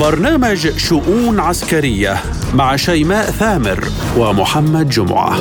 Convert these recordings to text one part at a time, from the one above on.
برنامج شؤون عسكرية مع شيماء ثامر ومحمد جمعة.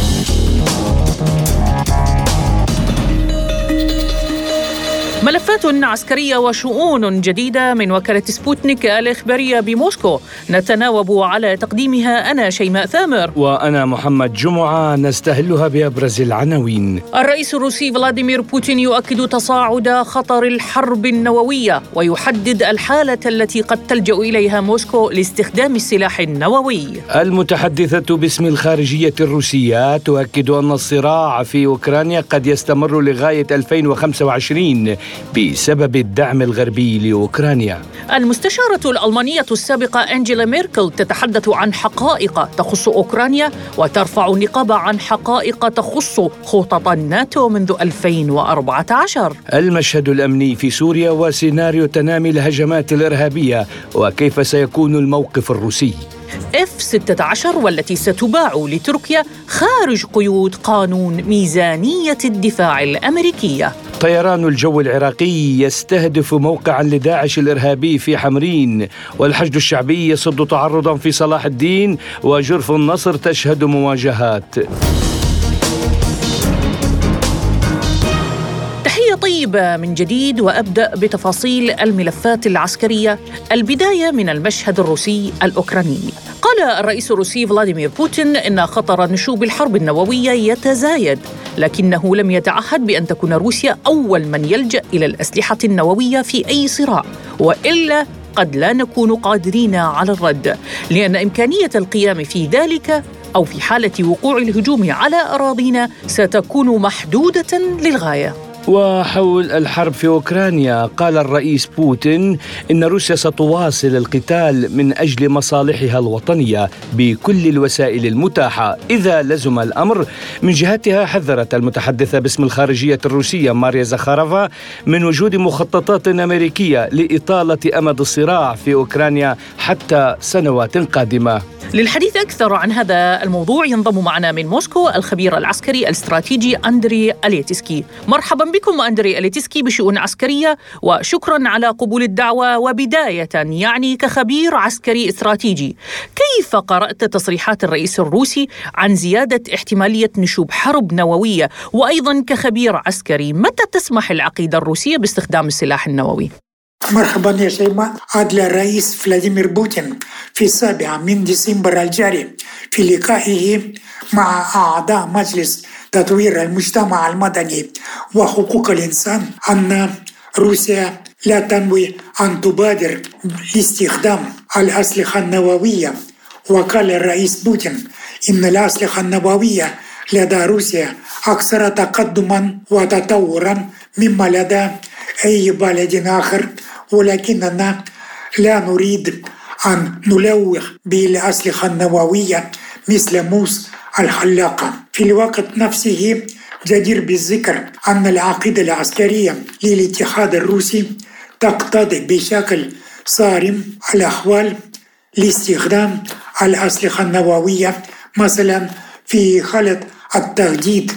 ملفات عسكرية وشؤون جديدة من وكالة سبوتنيك الإخبارية بموسكو نتناوب على تقديمها أنا شيماء ثامر وأنا محمد جمعة، نستهلها بأبرز العناوين. الرئيس الروسي فلاديمير بوتين يؤكد تصاعد خطر الحرب النووية ويحدد الحالة التي قد تلجأ إليها موسكو لاستخدام السلاح النووي. المتحدثة باسم الخارجية الروسية تؤكد أن الصراع في أوكرانيا قد يستمر لغاية 2025 بسبب الدعم الغربي لأوكرانيا. المستشارة الألمانية السابقة أنجيلا ميركل تتحدث عن حقائق تخص أوكرانيا وترفع النقاب عن حقائق تخص خطط الناتو منذ 2014. المشهد الأمني في سوريا وسيناريو تنامي الهجمات الإرهابية وكيف سيكون الموقف الروسي. F-16 والتي ستباع لتركيا خارج قيود قانون ميزانية الدفاع الأمريكية. طيران الجو العراقي يستهدف موقعا لداعش الإرهابي في حمرين، والحشد الشعبي يصد تعرضا في صلاح الدين، وجرف النصر تشهد مواجهات. طيبة من جديد، وأبدأ بتفاصيل الملفات العسكرية. البداية من المشهد الروسي الأوكراني. قال الرئيس الروسي فلاديمير بوتين إن خطر نشوب الحرب النووية يتزايد، لكنه لم يتعهد بأن تكون روسيا أول من يلجأ إلى الأسلحة النووية في أي صراع، وإلا قد لا نكون قادرين على الرد، لأن إمكانية القيام في ذلك أو في حالة وقوع الهجوم على أراضينا ستكون محدودة للغاية. وحول الحرب في أوكرانيا قال الرئيس بوتين إن روسيا ستواصل القتال من أجل مصالحها الوطنية بكل الوسائل المتاحة إذا لزم الأمر. من جهتها حذرت المتحدثة باسم الخارجية الروسية ماريا زخارفا من وجود مخططات أمريكية لإطالة أمد الصراع في أوكرانيا حتى سنوات قادمة. للحديث أكثر عن هذا الموضوع ينضم معنا من موسكو الخبير العسكري الاستراتيجي أندري أليتسكي. مرحبا بكم أندري أليتسكي بشؤون عسكرية، وشكرا على قبول الدعوة. وبداية يعني كخبير عسكري استراتيجي، كيف قرأت تصريحات الرئيس الروسي عن زيادة احتمالية نشوب حرب نووية؟ وأيضا كخبير عسكري، متى تسمح العقيدة الروسية باستخدام السلاح النووي؟ مرحبا يا شيماء. أدلى الرئيس فلاديمير بوتين في 7 من ديسمبر الجاري في لقائه مع أعضاء مجلس تطوير المجتمع المدني وحقوق الإنسان أن روسيا لا تنوي أن تبادر لاستخدام الأسلحة النووية. وقال الرئيس بوتين إن الأسلحة النووية لدى روسيا أكثر تقدما وتطورا مما لدى أي بلد آخر، ولكننا لا نريد أن نلوح بالأسلحة النووية مثل موس الحلاقة. في الوقت نفسه جدير بالذكر أن العقيدة العسكرية للاتحاد الروسي تقتضي بشكل صارم الأحوال لاستخدام الأسلحة النووية، مثلا في حالة التهديد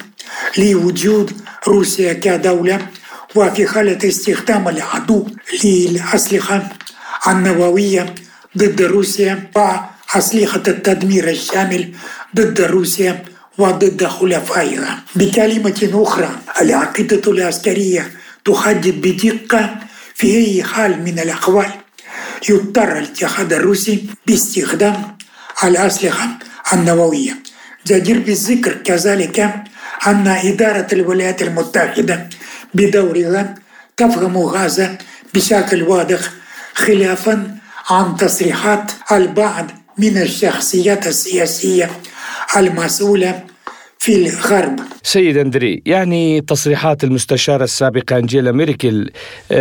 لوجود روسيا كدولة، وفي حالة استخدام العدو للأسلحة النووية ضد روسيا وأسلحة التدمير الشامل ضد روسيا وضد حلفائها. بكلمة أخرى، العقيدة العسكرية تحدد بدقة في أي حال من الأحوال يضطر الاتحاد الروسي باستخدام الأسلحة النووية. جدير بالذكر كذلك أن إدارة الولايات المتحدة بدورها تفهم هذا بشكل واضح، خلافا عن تصريحات البعض من الشخصيات السياسية المسؤولة في الغرب. سيد أندري، يعني تصريحات المستشارة السابقة أنجيلا ميركل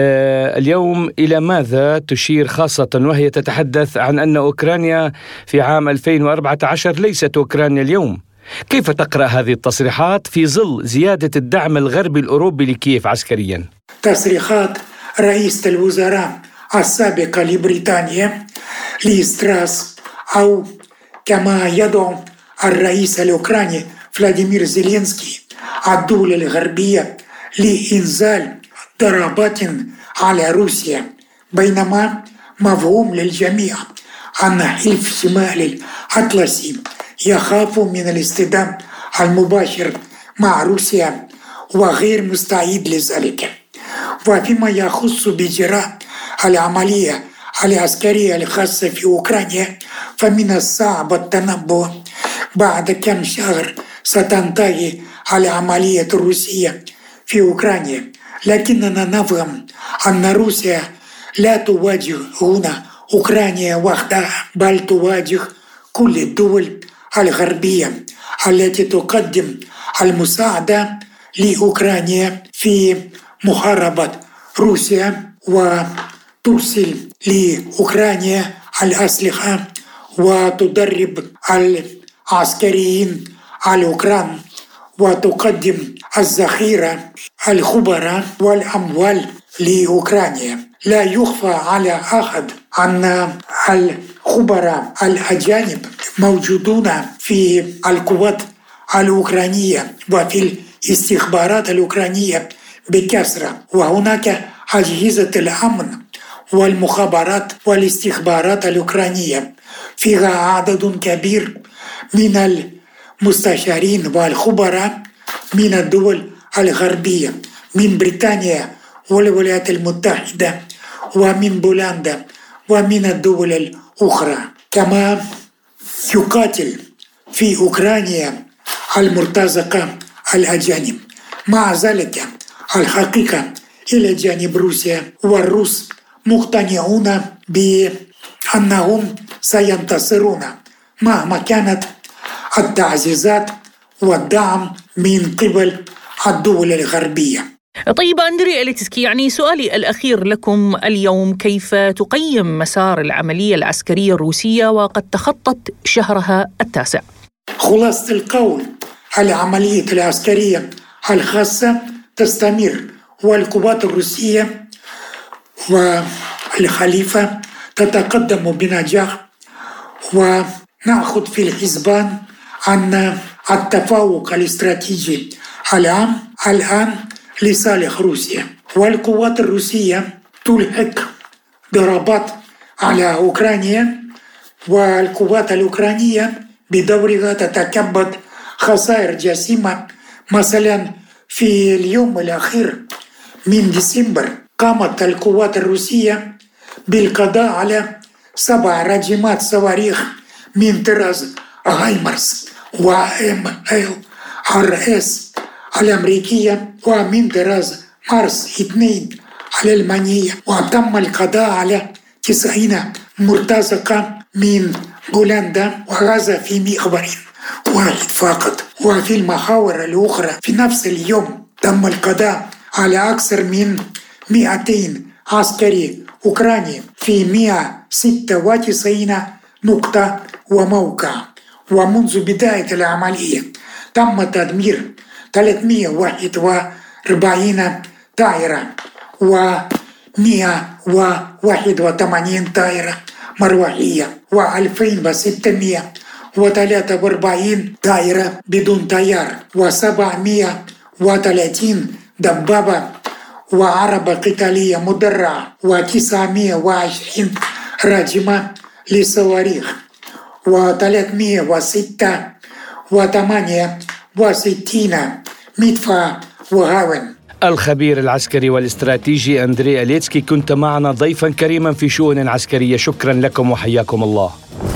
اليوم إلى ماذا تشير، خاصة وهي تتحدث عن أن أوكرانيا في عام 2014 ليست أوكرانيا اليوم؟ كيف تقرأ هذه التصريحات في ظل زيادة الدعم الغربي الأوروبي لكييف عسكريا؟ تصريحات رئيس الوزراء السابقة لبريطانيا ليستراس، أو كما يدعو الرئيس الأوكراني فلاديمير زيلينسكي الدول الغربية لإنزال ضربات على روسيا، بينما مفهوم للجميع أن حلف شمال الأطلسي يخاف من الاصطدام المباشر مع روسيا وغير مستعد لذلك. وفيما يخص بإجراء العملية العسكرية الخاصة في أوكرانيا، فمن الصعب التنبؤ بعد كم شهر ستنتهي العملية الروسية في أوكرانيا، لكننا نفهم أن روسيا لا تواجه هنا أوكرانيا وحدها، بل تواجه كل الدول الغربية التي تقدم المساعدة لأوكرانيا في محاربة روسيا وترسل لأوكرانيا الأسلحة وتدرب العسكريين الأوكران وتقدم الذخيرة الخبراء والأموال لأوكرانيا. لا يخفى على أحد أن الخبراء الأجانب موجودون في القوات الأوكرانية وفي الاستخبارات الأوكرانية بكثرة، وهناك أجهزة الأمن والمخابرات والاستخبارات الأوكرانية فيها عدد كبير من المستشارين والخبراء من الدول الغربية، من بريطانيا والولايات المتحدة ومن بولندا ومن الدول الأخرى. كما يقاتل في أوكرانيا المرتزقة الأجانب. مع ذلك الحقيقة إلى جانب روسيا والروس مقتنعون بأنهم سينتصرون مهما كانت التعزيزات والدعم من قبل الدول الغربية. طيب أندري إليتسكي، يعني سؤالي الأخير لكم اليوم، كيف تقيم مسار العملية العسكرية الروسية وقد تخطت شهرها التاسع؟ خلاصة القول، العملية العسكرية الخاصة تستمر، والقوات الروسية والخليفة تتقدم بنجاح، ونأخذ في الحسبان أن التفوق الاستراتيجي الآن لصالح روسيا، والقوات الروسية تلحق ضربات على أوكرانيا، والقوات الأوكرانية بدورها تتكبد خسائر جسيمة. مثلا في اليوم الأخير من ديسمبر قامت القوات الروسية بالقضاء على 7 رجمات صواريخ من طراز هايمرس وMLRS الأمريكية ومن طراز مارس 2 الألمانية، وتم القضاء على 90 مرتزقة من بولندا، وهذا في محور واحد فقط. وفي المحاور الأخرى في نفس اليوم تم القضاء على أكثر من 200 عسكري أوكراني في 196 نقطة وموقع. ومنذ بداية العملية تم تدمير 341 طائرة و181 طائرة مروحية و2643 طائرة بدون طيار و730 دبابة وعربة قتالية مدرعة و920 راجمة للصواريخ و368 مدفع وهاون. الخبير العسكري والاستراتيجي أندري إليتسكي، كنت معنا ضيفا كريما في شؤون عسكرية. شكرا لكم وحياكم الله.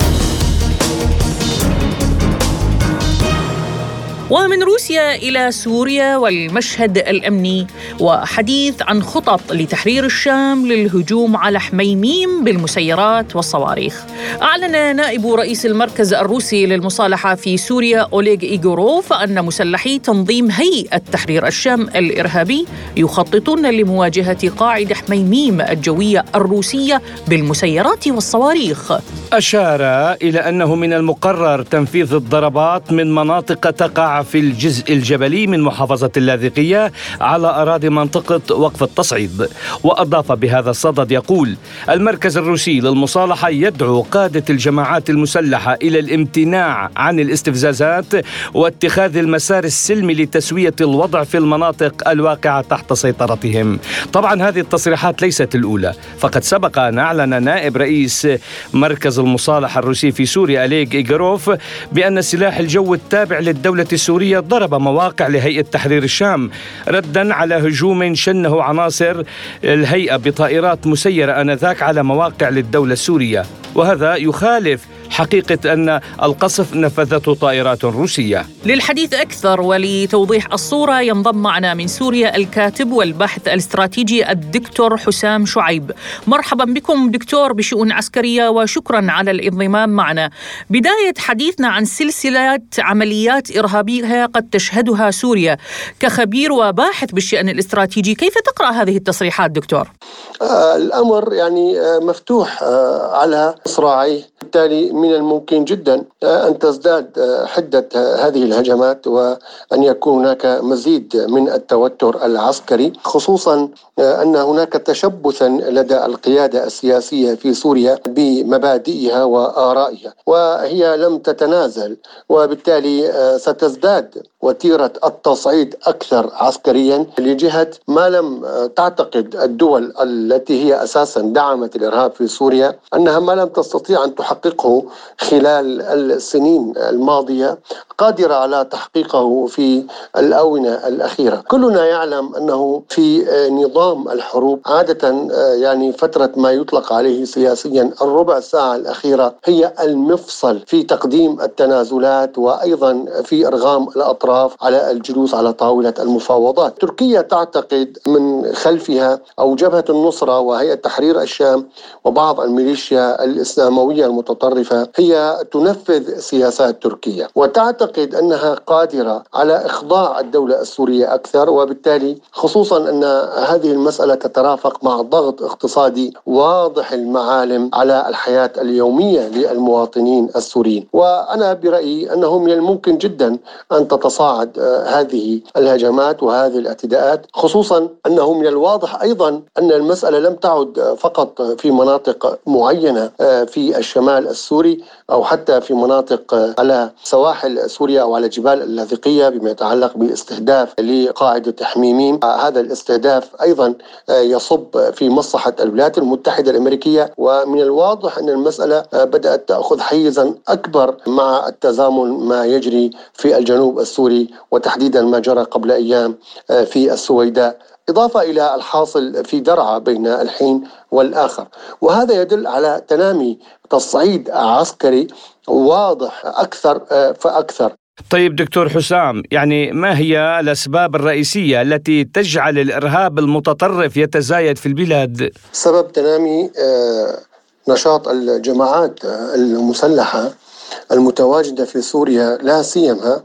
ومن روسيا إلى سوريا والمشهد الأمني، وحديث عن خطط لتحرير الشام للهجوم على حميميم بالمسيرات والصواريخ. أعلن نائب رئيس المركز الروسي للمصالحة في سوريا أوليغ إيغوروف أن مسلحي تنظيم هيئة تحرير الشام الإرهابي يخططون لمواجهة قاعدة حميميم الجوية الروسية بالمسيرات والصواريخ. أشار إلى أنه من المقرر تنفيذ الضربات من مناطق تقع في الجزء الجبلي من محافظة اللاذقية على أراضي منطقة وقف التصعيد. وأضاف بهذا الصدد يقول: المركز الروسي للمصالحة يدعو قادة الجماعات المسلحة إلى الامتناع عن الاستفزازات واتخاذ المسار السلمي لتسوية الوضع في المناطق الواقعة تحت سيطرتهم. طبعا هذه التصريحات ليست الأولى، فقد سبق أن أعلن نائب رئيس مركز المصالحة الروسي في سوريا أليغ إيغاروف بأن السلاح الجوي التابع للدولة السورية ضرب مواقع لهيئة تحرير الشام ردا على هجوم شنه عناصر الهيئة بطائرات مسيرة آنذاك على مواقع للدولة السورية، وهذا يخالف حقيقة أن القصف نفذته طائرات روسية. للحديث أكثر ولتوضيح الصورة ينضم معنا من سوريا الكاتب والباحث الاستراتيجي الدكتور حسام شعيب. مرحبا بكم دكتور بشؤون عسكرية وشكرا على الانضمام معنا. بداية حديثنا عن سلسلة عمليات إرهابية قد تشهدها سوريا، كخبير وباحث بالشأن الاستراتيجي كيف تقرأ هذه التصريحات دكتور؟ الأمر مفتوح على مصراعيه، بالتالي من الممكن جدا أن تزداد حدة هذه الهجمات وأن يكون هناك مزيد من التوتر العسكري، خصوصا أن هناك تشبثا لدى القيادة السياسية في سوريا بمبادئها وآرائها، وهي لم تتنازل، وبالتالي ستزداد وتيرة التصعيد أكثر عسكريا لجهة ما لم تعتقد الدول التي هي أساسا دعمت الإرهاب في سوريا أنها ما لم تستطيع أن تحققه خلال السنين الماضية قادرة على تحقيقه في الآونة الأخيرة. كلنا يعلم أنه في نظام الحروب عادة فترة ما يطلق عليه سياسيا الربع ساعة الأخيرة هي المفصل في تقديم التنازلات وأيضا في إرغام الأطراف على الجلوس على طاولة المفاوضات. تركيا تعتقد من خلفها أو جبهة النصرة وهيئة تحرير الشام وبعض الميليشيا الإسلاموية المتطرفة هي تنفذ سياسات تركيا، وتعتقد أنها قادرة على إخضاع الدولة السورية أكثر، وبالتالي خصوصا أن هذه المسألة تترافق مع ضغط اقتصادي واضح المعالم على الحياة اليومية للمواطنين السوريين. وأنا برأيي أنه من الممكن جدا أن تتصاعد هذه الهجمات وهذه الاعتداءات، خصوصا أنه من الواضح أيضا أن المسألة لم تعد فقط في مناطق معينة في الشمال السوري أو حتى في مناطق على سواحل سوريا أو على جبال اللاذقية بما يتعلق باستهداف لقاعدة حميميم. هذا الاستهداف أيضا يصب في مصلحة الولايات المتحدة الأمريكية، ومن الواضح أن المسألة بدأت تأخذ حيزا أكبر مع التزامن ما يجري في الجنوب السوري وتحديدا ما جرى قبل أيام في السويداء، إضافة إلى الحاصل في درعا بين الحين والآخر، وهذا يدل على تنامي تصعيد عسكري واضح أكثر فأكثر. طيب دكتور حسام، ما هي الأسباب الرئيسية التي تجعل الإرهاب المتطرف يتزايد في البلاد؟ سبب تنامي نشاط الجماعات المسلحة المتواجدة في سوريا، لا سيما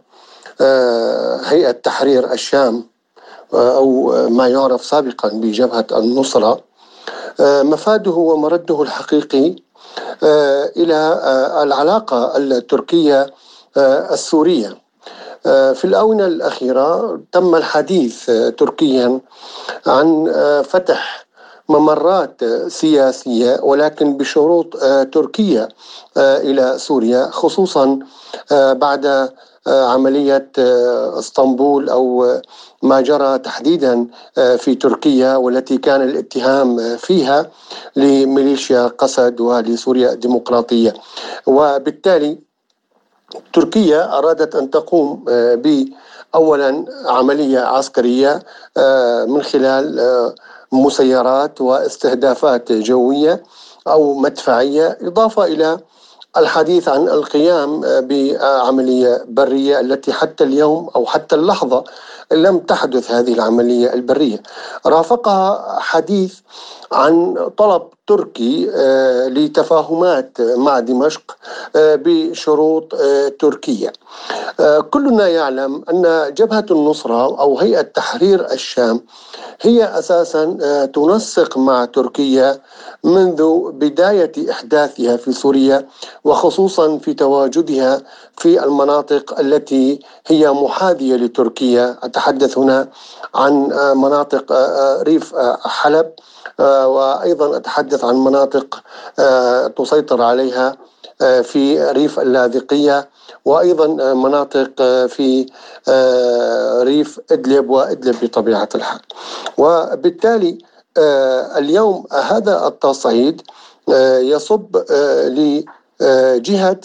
هيئة تحرير الشام أو ما يعرف سابقا بجبهة النصرة، مفاده ومرده الحقيقي إلى العلاقة التركية السورية. في الآونة الأخيرة تم الحديث تركيا عن فتح ممرات سياسية ولكن بشروط تركية إلى سوريا، خصوصا بعد عملية اسطنبول أو ما جرى تحديدا في تركيا، والتي كان الاتهام فيها لميليشيا قسد ولسوريا الديمقراطية. وبالتالي تركيا أرادت أن تقوم بأولا عملية عسكرية من خلال مسيرات واستهدافات جوية أو مدفعية، إضافة إلى الحديث عن القيام بعملية برية التي حتى اليوم أو حتى اللحظة لم تحدث هذه العملية البرية. رافقها حديث عن طلب التركي لتفاهمات مع دمشق بشروط تركية. كلنا يعلم أن جبهة النصرة أو هيئة تحرير الشام هي أساسا تنسق مع تركيا منذ بداية إحداثها في سوريا، وخصوصا في تواجدها في المناطق التي هي محاذية لتركيا. أتحدث هنا عن مناطق ريف حلب، وأيضا أتحدث عن مناطق تسيطر عليها في ريف اللاذقية، وأيضا مناطق في ريف إدلب وإدلب بطبيعة الحال. وبالتالي اليوم هذا التصعيد يصب لجهة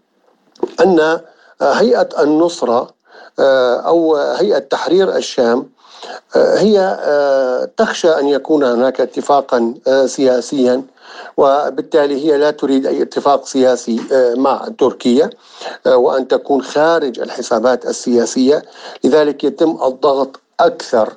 أن هيئة النصرة أو هيئة تحرير الشام هي تخشى أن يكون هناك اتفاقا سياسيا، وبالتالي هي لا تريد أي اتفاق سياسي مع تركيا وأن تكون خارج الحسابات السياسية. لذلك يتم الضغط أكثر،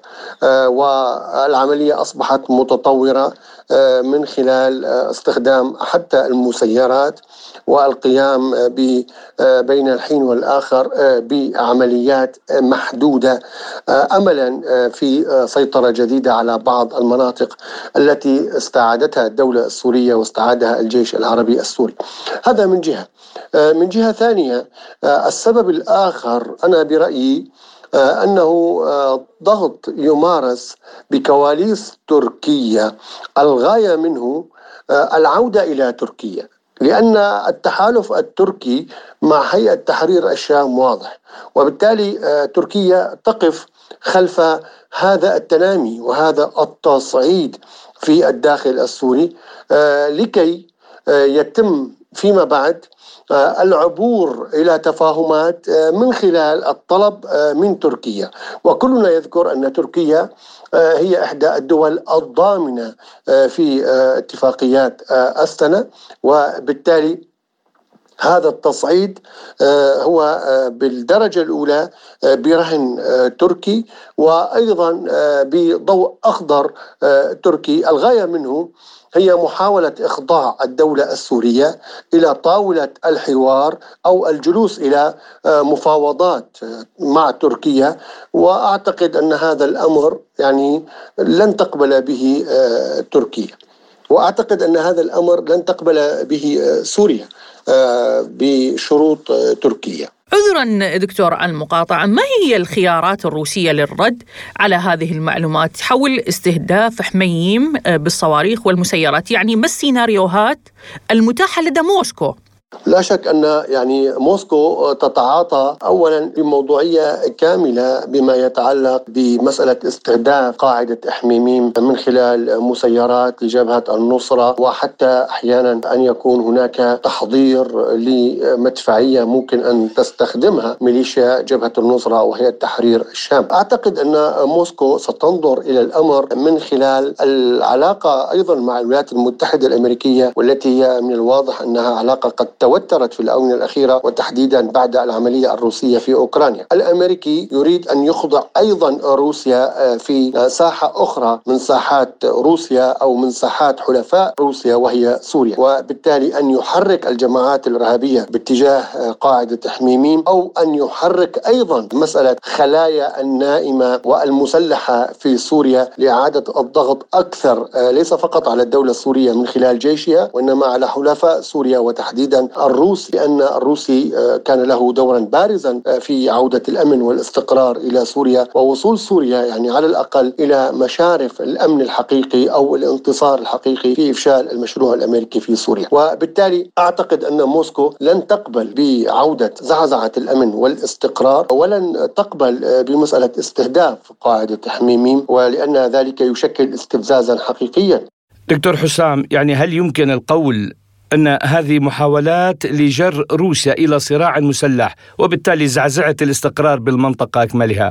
والعملية أصبحت متطورة من خلال استخدام حتى المسيرات والقيام بين الحين والآخر بعمليات محدودة أملا في سيطرة جديدة على بعض المناطق التي استعادتها الدولة السورية واستعادها الجيش العربي السوري. هذا من جهة. من جهة ثانية، السبب الآخر أنا برأيي أنه ضغط يمارس بكواليس تركيا، الغاية منه العودة إلى تركيا، لأن التحالف التركي مع هيئة تحرير الشام واضح، وبالتالي تركيا تقف خلف هذا التنامي وهذا التصعيد في الداخل السوري لكي يتم فيما بعد العبور إلى تفاهمات من خلال الطلب من تركيا. وكلنا يذكر أن تركيا هي إحدى الدول الضامنة في اتفاقيات أستنا، وبالتالي هذا التصعيد هو بالدرجة الأولى برهن تركي، وأيضا بضوء أخضر تركي. الغاية منه هي محاولة إخضاع الدولة السورية إلى طاولة الحوار أو الجلوس إلى مفاوضات مع تركيا، وأعتقد أن هذا الأمر يعني لن تقبل به تركيا، وأعتقد أن هذا الأمر لن تقبل به سوريا بشروط تركيا. عذرا دكتور المقاطعة، ما هي الخيارات الروسية للرد على هذه المعلومات حول استهداف حميم بالصواريخ والمسيرات؟ يعني ما السيناريوهات المتاحة لدى موسكو؟ لا شك أن يعني موسكو تتعاطى أولا بموضوعية كاملة بما يتعلق بمسألة استهداف قاعدة حميميم من خلال مسيرات لجبهة النصرة، وحتى أحيانا أن يكون هناك تحضير لمدفعية ممكن أن تستخدمها ميليشيا جبهة النصرة أو هيئة تحرير الشام. أعتقد أن موسكو ستنظر إلى الأمر من خلال العلاقة أيضا مع الولايات المتحدة الأمريكية، والتي هي من الواضح أنها علاقة قد توترت في الآونة الأخيرة، وتحديدا بعد العملية الروسية في أوكرانيا. الأمريكي يريد أن يخضع أيضا روسيا في ساحة أخرى من ساحات روسيا أو من ساحات حلفاء روسيا وهي سوريا، وبالتالي أن يحرك الجماعات الإرهابية باتجاه قاعدة حميميم، أو أن يحرك أيضا مسألة خلايا النائمة والمسلحة في سوريا لإعادة الضغط أكثر ليس فقط على الدولة السورية من خلال جيشها، وإنما على حلفاء سوريا وتحديدا الروس، لأن الروسي كان له دورا بارزا في عودة الأمن والاستقرار إلى سوريا ووصول سوريا يعني على الأقل إلى مشارف الأمن الحقيقي أو الانتصار الحقيقي في إفشال المشروع الأمريكي في سوريا. وبالتالي أعتقد أن موسكو لن تقبل بعودة زعزعة الأمن والاستقرار، ولن تقبل بمسألة استهداف قاعدة حميميم، ولأن ذلك يشكل استفزازا حقيقيا. دكتور حسام، يعني هل يمكن القول أن هذه محاولات لجر روسيا إلى صراع مسلح وبالتالي زعزعة الاستقرار بالمنطقة أكملها؟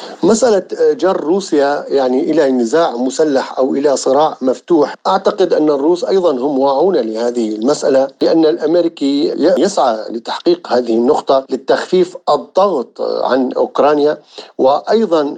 مسألة جر روسيا يعني إلى نزاع مسلح أو إلى صراع مفتوح، أعتقد أن الروس أيضا هم واعون لهذه المسألة، لأن الأمريكي يسعى لتحقيق هذه النقطة لتخفيف الضغط عن أوكرانيا، وأيضا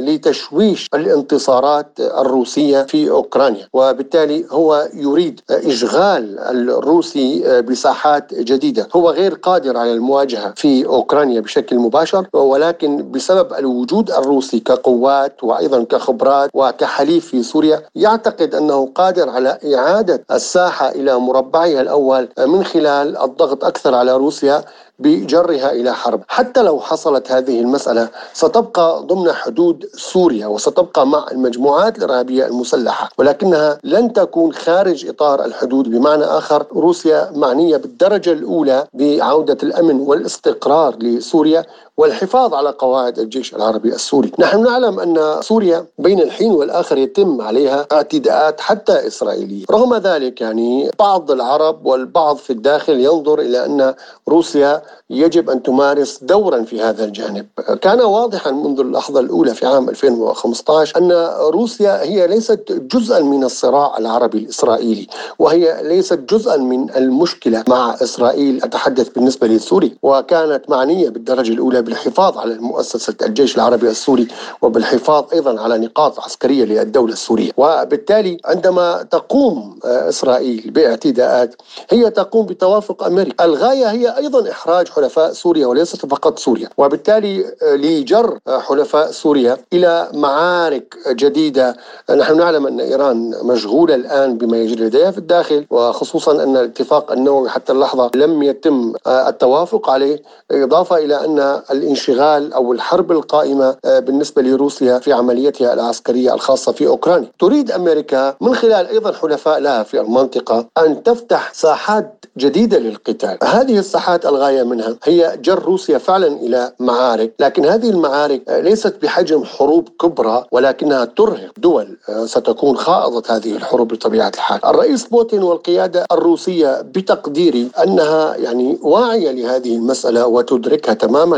لتشويش الانتصارات الروسية في أوكرانيا، وبالتالي هو يريد إشغال الروسي بساحات جديدة. هو غير قادر على المواجهة في أوكرانيا بشكل مباشر، ولكن بسبب الوجود الروسي كقوات وأيضا كخبرات وكحليف في سوريا يعتقد أنه قادر على إعادة الساحة إلى مربعها الأول من خلال الضغط أكثر على روسيا بجرها إلى حرب. حتى لو حصلت هذه المسألة ستبقى ضمن حدود سوريا وستبقى مع المجموعات الإرهابية المسلحة، ولكنها لن تكون خارج إطار الحدود. بمعنى آخر، روسيا معنية بالدرجة الأولى بعودة الأمن والاستقرار لسوريا والحفاظ على قواعد الجيش العربي السوري. نحن نعلم أن سوريا بين الحين والآخر يتم عليها اعتداءات حتى إسرائيلية. رغم ذلك يعني بعض العرب والبعض في الداخل ينظر إلى أن روسيا يجب أن تمارس دورا في هذا الجانب. كان واضحا منذ اللحظة الأولى في عام 2015 أن روسيا هي ليست جزءا من الصراع العربي الإسرائيلي، وهي ليست جزءا من المشكلة مع إسرائيل، أتحدث بالنسبة لسوريا، وكانت معنية بالدرجة الأولى بالحفاظ على مؤسسة الجيش العربي السوري وبالحفاظ أيضا على نقاط عسكرية للدولة السورية. وبالتالي عندما تقوم إسرائيل باعتداءات هي تقوم بتوافق أمريكا. الغاية هي أيضا إحراج حلفاء سوريا وليست فقط سوريا، وبالتالي لجر حلفاء سوريا إلى معارك جديدة. نحن نعلم أن إيران مشغولة الآن بما يجري لديها في الداخل، وخصوصا أن الاتفاق النووي حتى اللحظة لم يتم التوافق عليه، إضافة إلى أن الانشغال أو الحرب القائمة بالنسبة لروسيا في عمليتها العسكرية الخاصة في أوكرانيا. تريد أمريكا من خلال أيضا حلفاء لها في المنطقة أن تفتح ساحات جديدة للقتال. هذه الساحات الغاية منها هي جر روسيا فعلا إلى معارك، لكن هذه المعارك ليست بحجم حروب كبرى، ولكنها ترهق دول ستكون خائضة هذه الحروب بطبيعة الحال. الرئيس بوتين والقيادة الروسية بتقديري أنها يعني واعية لهذه المسألة وتدركها تماما.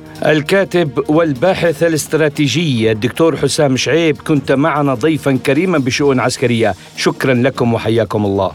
الكاتب والباحث الاستراتيجي الدكتور حسام شعيب، كنت معنا ضيفا كريما بشؤون عسكرية. شكرا لكم وحياكم الله.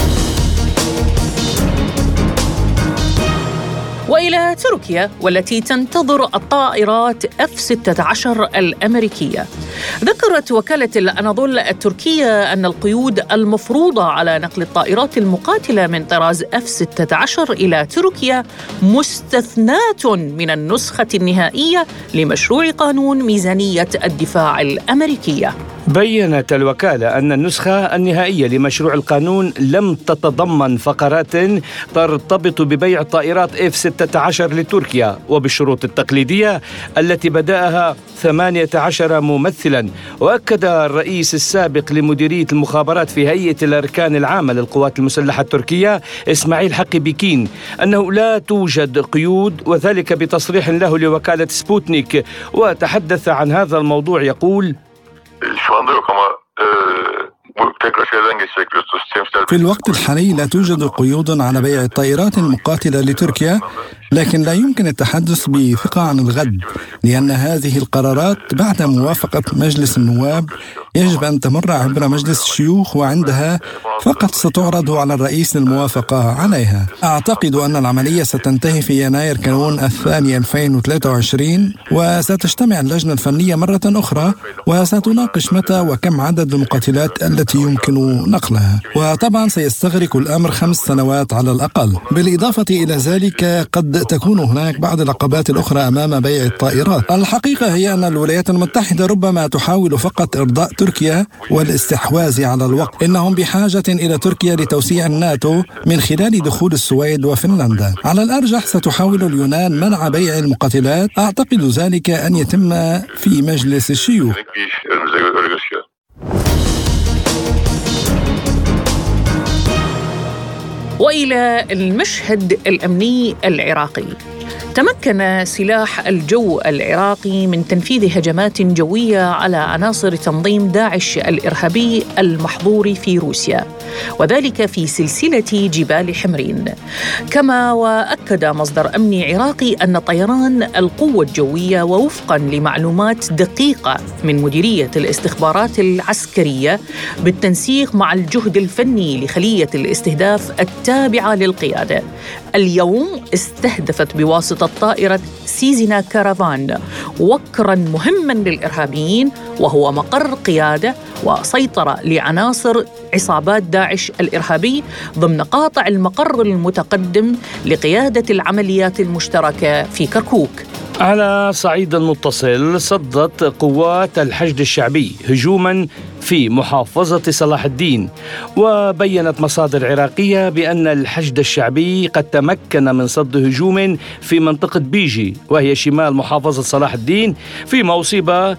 وإلى تركيا والتي تنتظر الطائرات F-16 الأمريكية. ذكرت وكالة الأناضول التركية أن القيود المفروضة على نقل الطائرات المقاتلة من طراز F-16 إلى تركيا مستثناة من النسخة النهائية لمشروع قانون ميزانية الدفاع الأمريكية. بيّنت الوكالة أن النسخة النهائية لمشروع القانون لم تتضمن فقرات ترتبط ببيع طائرات F-16 لتركيا وبالشروط التقليدية التي بدأها 18 ممثلا. وأكد الرئيس السابق لمديرية المخابرات في هيئة الأركان العامة للقوات المسلحة التركية إسماعيل حقي بكين أنه لا توجد قيود، وذلك بتصريح له لوكالة سبوتنيك. وتحدث عن هذا الموضوع يقول: في الوقت الحالي لا توجد قيود على بيع الطائرات المقاتلة لتركيا، لكن لا يمكن التحدث بثقة عن الغد، لأن هذه القرارات بعد موافقة مجلس النواب يجب أن تمر عبر مجلس الشيوخ، وعندها فقط ستعرض على الرئيس للموافقة عليها. أعتقد أن العملية ستنتهي في يناير كانون الثاني 2023، وستجتمع اللجنة الفنية مرة أخرى وستناقش متى وكم عدد المقاتلات التي يمكن نقلها، وطبعا سيستغرق الأمر 5 سنوات على الأقل. بالإضافة إلى ذلك قد تكون هناك بعض العقبات الأخرى أمام بيع الطائرات. الحقيقة هي أن الولايات المتحدة ربما تحاول فقط إرضاء تركيا والاستحواذ على الوقت. إنهم بحاجة إلى تركيا لتوسيع الناتو من خلال دخول السويد وفنلندا. على الأرجح ستحاول اليونان منع بيع المقاتلات. أعتقد ذلك أن يتم في مجلس الشيوخ. وإلى المشهد الأمني العراقي. تمكن سلاح الجو العراقي من تنفيذ هجمات جوية على عناصر تنظيم داعش الإرهابي المحظور في روسيا، وذلك في سلسلة جبال حمرين. كما وأكد مصدر أمني عراقي أن طيران القوة الجوية ووفقاً لمعلومات دقيقة من مديرية الاستخبارات العسكرية بالتنسيق مع الجهد الفني لخلية الاستهداف التابعة للقيادة، اليوم استهدفت بواسطة طائرة سيزنا كارافان وكراً مهماً للإرهابيين وهو مقر قيادة وسيطرة لعناصر عصابات داعش الإرهابي ضمن قاطع المقر المتقدم لقيادة العمليات المشتركة في كركوك. على صعيد متصل، صدت قوات الحشد الشعبي هجوماً في محافظة صلاح الدين، وبيّنت مصادر عراقية بأن الحشد الشعبي قد تمكن من صد هجوم في منطقة بيجي وهي شمال محافظة صلاح الدين، فيما أصيب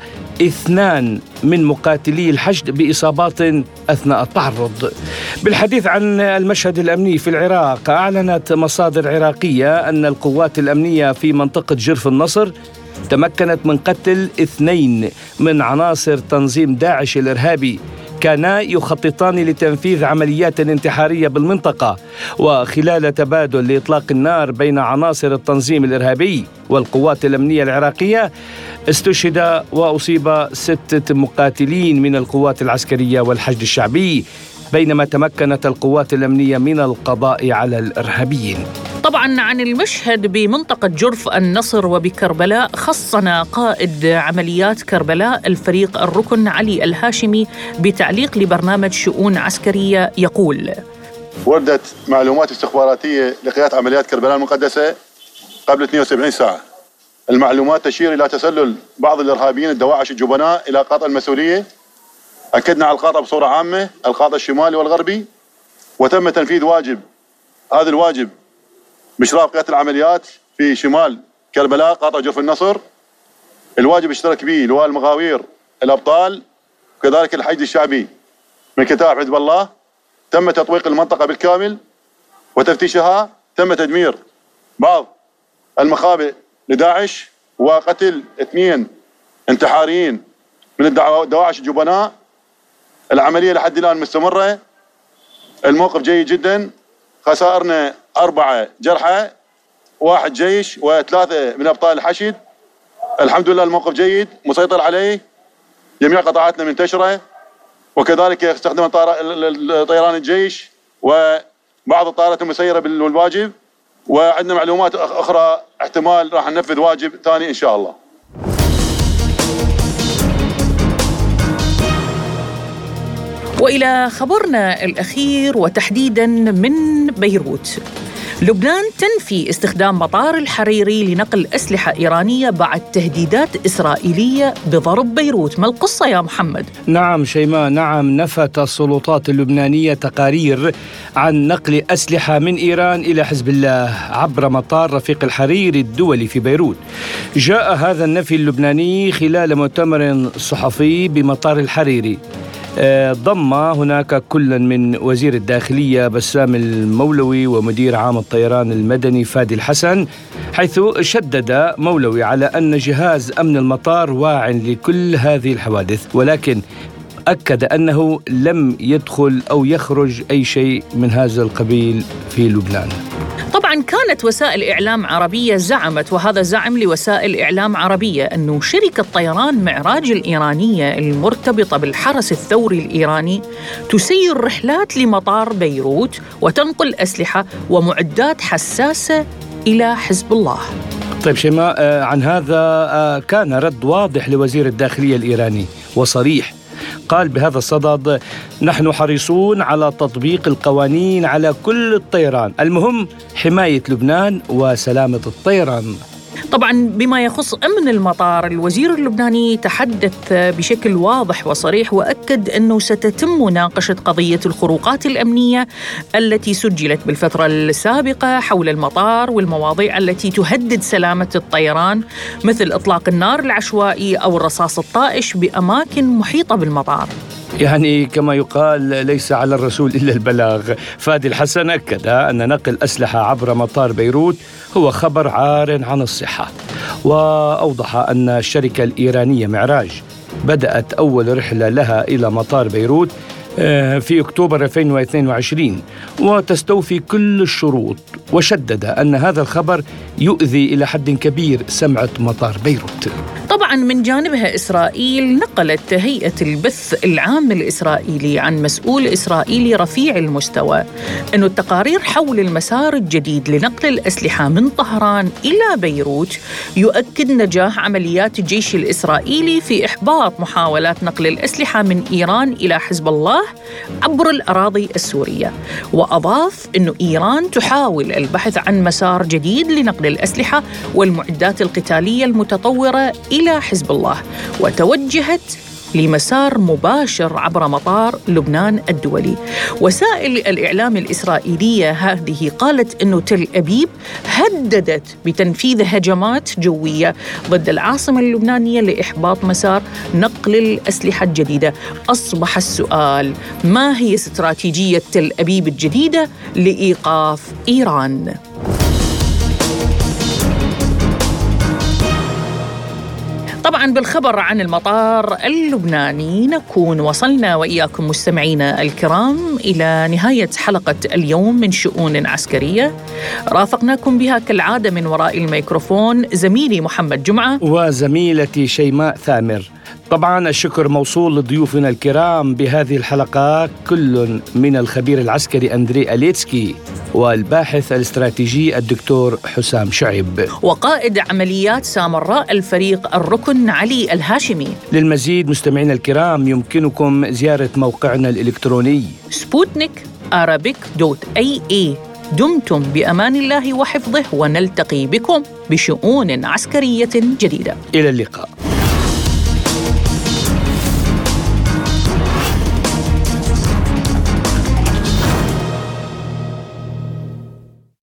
2 من مقاتلي الحشد بإصابات أثناء التعرض. بالحديث عن المشهد الأمني في العراق، أعلنت مصادر عراقية أن القوات الأمنية في منطقة جرف النصر تمكنت من قتل 2 من عناصر تنظيم داعش الإرهابي كانا يخططان لتنفيذ عمليات انتحارية بالمنطقة. وخلال تبادل لإطلاق النار بين عناصر التنظيم الإرهابي والقوات الأمنية العراقية، استشهد وأصيب 6 مقاتلين من القوات العسكرية والحشد الشعبي، بينما تمكنت القوات الأمنية من القضاء على الإرهابيين. طبعا عن المشهد بمنطقة جرف النصر وبكربلاء، خصنا قائد عمليات كربلاء الفريق الركن علي الهاشمي بتعليق لبرنامج شؤون عسكرية يقول: وردت معلومات استخباراتية لقيادة عمليات كربلاء المقدسة قبل 72 ساعة. المعلومات تشير إلى تسلل بعض الإرهابيين الدواعش الجبناء إلى قاطع المسؤولية. أكدنا على القاطع بصورة عامة، القاطع الشمالي والغربي، وتم تنفيذ هذا الواجب بإشراف قيادة العمليات في شمال كربلاء قاطع جرف النصر. الواجب اشترك به لواء المغاوير الأبطال وكذلك الحشد الشعبي من كتائب حزب الله. تم تطويق المنطقة بالكامل وتفتيشها، تم تدمير بعض المخابئ لداعش وقتل 2 انتحاريين من الدواعش الجبناء. العملية لحد الآن مستمرة، الموقف جيد جدا. خسائرنا 4 جرحى، 1 جيش و3 من أبطال الحشد. الحمد لله الموقف جيد مسيطر عليه، جميع قطاعاتنا منتشرة، وكذلك استخدم طيران الجيش وبعض الطائرات المسيرة بالواجب، وعندنا معلومات أخرى احتمال راح ننفذ واجب ثاني إن شاء الله. وإلى خبرنا الأخير وتحديداً من بيروت. لبنان تنفي استخدام مطار الحريري لنقل أسلحة إيرانية بعد تهديدات إسرائيلية بضرب بيروت. ما القصة يا محمد؟ نعم شيماء، نعم، نفت السلطات اللبنانية تقارير عن نقل أسلحة من إيران إلى حزب الله عبر مطار رفيق الحريري الدولي في بيروت. جاء هذا النفي اللبناني خلال مؤتمر صحفي بمطار الحريري ضم هناك كل من وزير الداخلية بسام المولوي ومدير عام الطيران المدني فادي الحسن، حيث شدد مولوي على أن جهاز أمن المطار واع لكل هذه الحوادث، ولكن أكد أنه لم يدخل أو يخرج أي شيء من هذا القبيل في لبنان. طبعا كانت وسائل إعلام عربية زعمت، وهذا زعم لوسائل إعلام عربية، أنه شركة طيران معراج الإيرانية المرتبطة بالحرس الثوري الإيراني تسير رحلات لمطار بيروت وتنقل أسلحة ومعدات حساسة إلى حزب الله. طيب شيماء، عن هذا كان رد واضح لوزير الداخلية الإيراني وصريح، قال بهذا الصدد: نحن حريصون على تطبيق القوانين على كل الطيران، المهم حماية لبنان وسلامة الطيران. طبعا بما يخص أمن المطار، الوزير اللبناني تحدث بشكل واضح وصريح وأكد أنه ستتم مناقشة قضية الخروقات الأمنية التي سجلت بالفترة السابقة حول المطار والمواضيع التي تهدد سلامة الطيران، مثل إطلاق النار العشوائي أو الرصاص الطائش بأماكن محيطة بالمطار. يعني كما يقال ليس على الرسول إلا البلاغ. فادي الحسن أكد أن نقل أسلحة عبر مطار بيروت هو خبر عار عن الصحة، وأوضح أن الشركة الإيرانية معراج بدأت أول رحلة لها إلى مطار بيروت في أكتوبر 2022 وتستوفي كل الشروط، وشدد أن هذا الخبر يؤذي إلى حد كبير سمعة مطار بيروت. طبعا من جانبها إسرائيل نقلت هيئة البث العام الإسرائيلي عن مسؤول إسرائيلي رفيع المستوى أن التقارير حول المسار الجديد لنقل الأسلحة من طهران إلى بيروت يؤكد نجاح عمليات الجيش الإسرائيلي في إحباط محاولات نقل الأسلحة من إيران إلى حزب الله عبر الأراضي السورية. وأضاف أن إيران تحاول البحث عن مسار جديد لنقل الأسلحة والمعدات القتالية المتطورة إلى حزب الله، وتوجهت لمسار مباشر عبر مطار لبنان الدولي. وسائل الإعلام الإسرائيلية هذه قالت أن تل أبيب هددت بتنفيذ هجمات جوية ضد العاصمة اللبنانية لإحباط مسار نقل الأسلحة الجديدة. أصبح السؤال: ما هي استراتيجية تل أبيب الجديدة لإيقاف إيران؟ طبعاً بالخبر عن المطار اللبناني نكون وصلنا وإياكم مستمعينا الكرام إلى نهاية حلقة اليوم من شؤون عسكرية. رافقناكم بها كالعادة من وراء الميكروفون زميلي محمد جمعة وزميلتي شيماء ثامر. طبعا الشكر موصول لضيوفنا الكرام بهذه الحلقات، كل من الخبير العسكري أندري أليتسكي والباحث الاستراتيجي الدكتور حسام شعيب وقائد عمليات سامراء الفريق الركن علي الهاشمي. للمزيد مستمعينا الكرام يمكنكم زيارة موقعنا الإلكتروني sputnik.arabic.ae. دمتم بأمان الله وحفظه، ونلتقي بكم بشؤون عسكرية جديدة. إلى اللقاء.